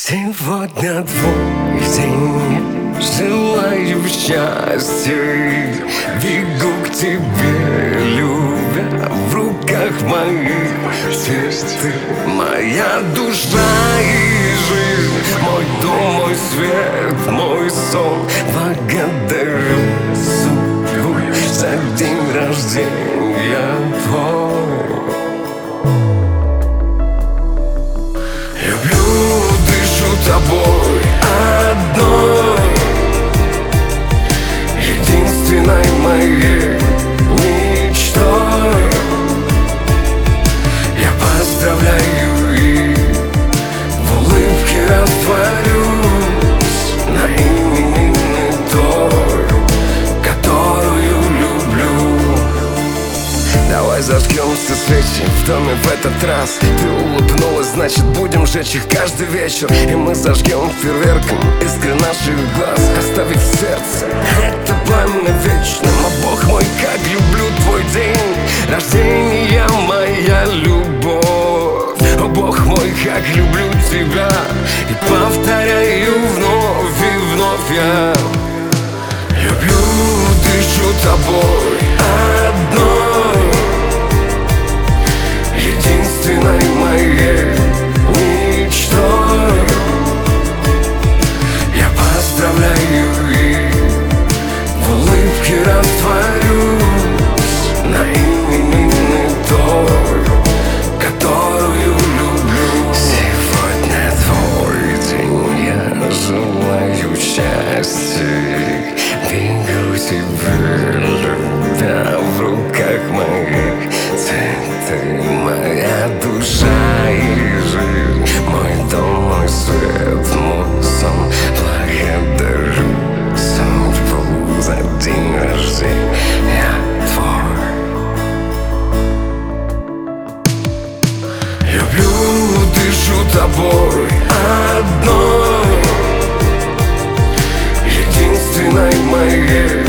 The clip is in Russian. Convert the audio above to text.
Сегодня твой день, желаю счастья, бегу к тебе, любя, в руках моих ты моя душа и жизнь, мой дом, мой свет, мой сон. Благодарю судьбу за день рождения твой. Люблю, дышу тобой одной, единственной моей мечтой. Я поздравляю и в улыбке растворюсь на именинный торт, которую люблю. Давай зажгем все свечи в доме в этот раз. Ты улыбнулась, значит будем жечь их каждый вечер. И мы зажгем фейерверком искры наших глаз, оставив в сердце это пламя вечным. А Бог мой, как люблю твой день рождения, моя любовь. О Бог мой, как люблю тебя, и повторяю вновь и вновь я. Люблю, дышу тобой одной, единственной моей мечтой. Я поздравляю и в улыбке растворюсь на именинный торт, которую люблю. Сегодня твой день, я желаю счастья, бегу тебе, любя, в руках моих цветы, моя душа и жизнь, мой дом, мой свет, мой сон. Благодарю судьбу за день рождения твой. Люблю, дышу тобой одной, единственной моей